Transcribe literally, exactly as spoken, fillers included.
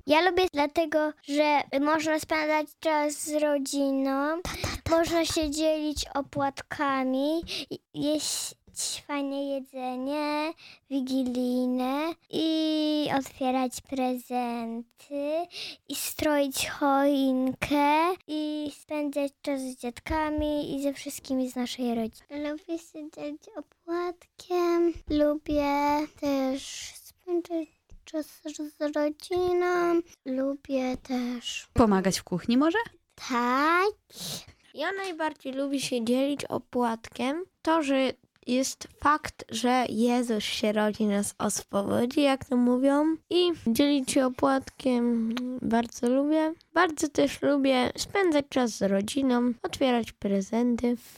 Ja lubię dlatego, że można spędzać czas z rodziną, można się dzielić opłatkami, jeść fajne jedzenie wigilijne i otwierać prezenty i stroić choinkę i spędzać czas z dziadkami i ze wszystkimi z naszej rodziny. Lubię się dzielić opłatkiem, lubię też spędzać czas z rodziną, lubię też... Pomagać w kuchni może? Tak. Ja najbardziej lubię się dzielić opłatkiem. To, że jest fakt, że Jezus się rodzi, nas oswobodzi, jak to mówią. I dzielić się opłatkiem bardzo lubię. Bardzo też lubię spędzać czas z rodziną, otwierać prezenty.